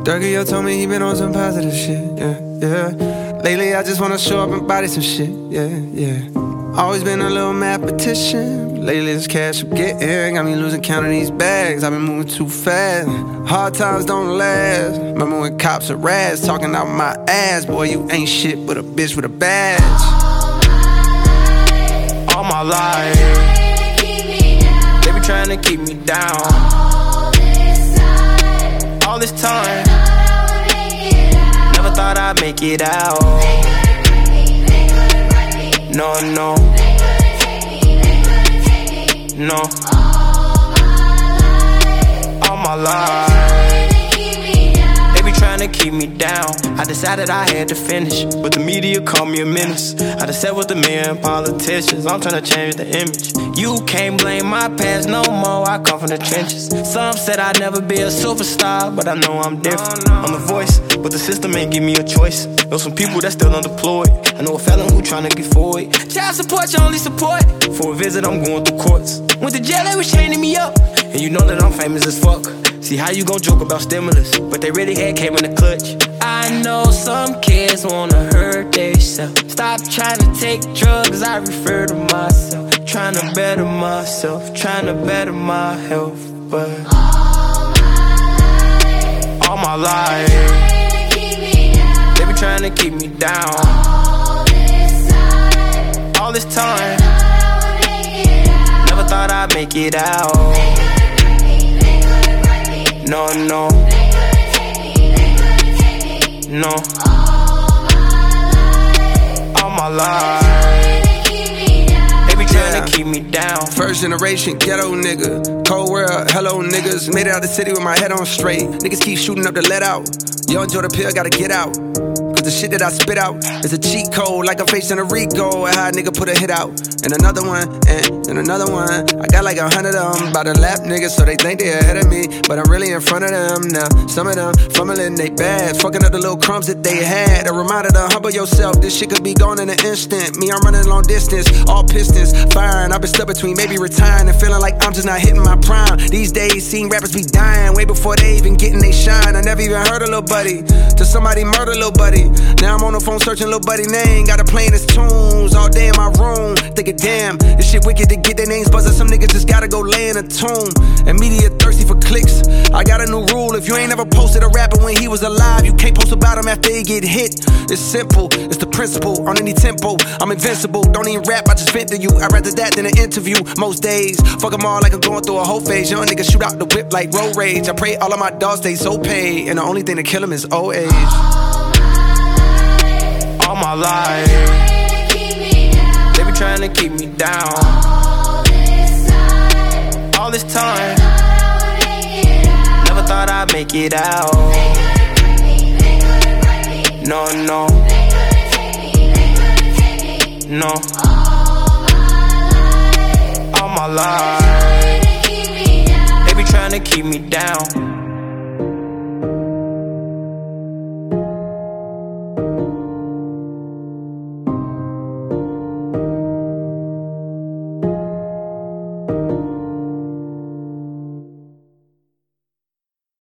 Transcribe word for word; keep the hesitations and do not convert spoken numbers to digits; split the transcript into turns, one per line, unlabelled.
Durkio told me he been on some positive shit, yeah, yeah. Lately I just wanna show up and body some shit, yeah, yeah. Always been a little mathematician. Lately this cash I'm getting got me losing count of these bags. I've been moving too fast. Hard times don't last. Remember when cops are rats talking out my ass? Boy, you ain't shit but a bitch with a badge. All my life, they be trying to keep me down. All this time, never thought I'd make it out. No, no, no. All my life, they be trying to keep me down. I decided I had to finish, but the media called me a menace. I done sat with the men politicians, I'm trying to change the image. You can't blame my past no more, I come from the trenches. Some said I'd never be a superstar, but I know I'm different. I'm the voice, but the system ain't give me a choice. Know some people that's still unemployed. I know a felon who tryna get forward. Child support, your only support. For a visit, I'm going through courts. Went to jail, they was chaining me up. And you know that I'm famous as fuck. See how you gon' joke about stimulus, but they really had came in the clutch. I know some kids wanna hurt theyself. Stop trying to take drugs, I refer to myself. Trying to better myself, trying to better my health. But all my life, they be trying to keep me down. All this time, never thought I'd make it out. No, no, no. All my life, they be trying to keep me down. First generation ghetto nigga, cold world, hello niggas. Made it out the city with my head on straight. Niggas keep shooting up the let out. Young Jordan Pill gotta get out. Cause the shit that I spit out is a cheat code, like I'm facing a Rico. And how a nigga put a hit out. And another one, and, and another one. I got like a hundred of them by the lap niggas, so they think they ahead of me, but I'm really in front of them now. Some of them fumbling they bags, fucking up the little crumbs that they had. A reminder to humble yourself, this shit could be gone in an instant. Me, I'm running long distance, all pistons firing. I've been stuck between maybe retiring and feeling like I'm just not hitting my prime. These days, seeing rappers be dying way before they even getting they shine. I never even heard a little buddy till somebody murder little buddy. Now I'm on the phone searching little buddy name, got her playing his tunes all day in my room. Thinking, damn, this shit wicked to get their names buzzing. Some niggas just gotta go lay in a tomb. And media thirsty for clicks. I got a new rule, if you ain't ever posted a rapper when he was alive, you can't post about him after he get hit. It's simple, it's the principle, on any tempo. I'm invincible, don't even rap, I just vent to you. I'd rather that than an interview most days. Fuck them all like I'm going through a whole phase. Young niggas shoot out the whip like road rage. I pray all of my dogs stay so paid, and the only thing to kill them is old age. All my life, they be trying to keep me down. All this time, never thought I'd make it out. No, no, no. All my life, they be trying to keep me down.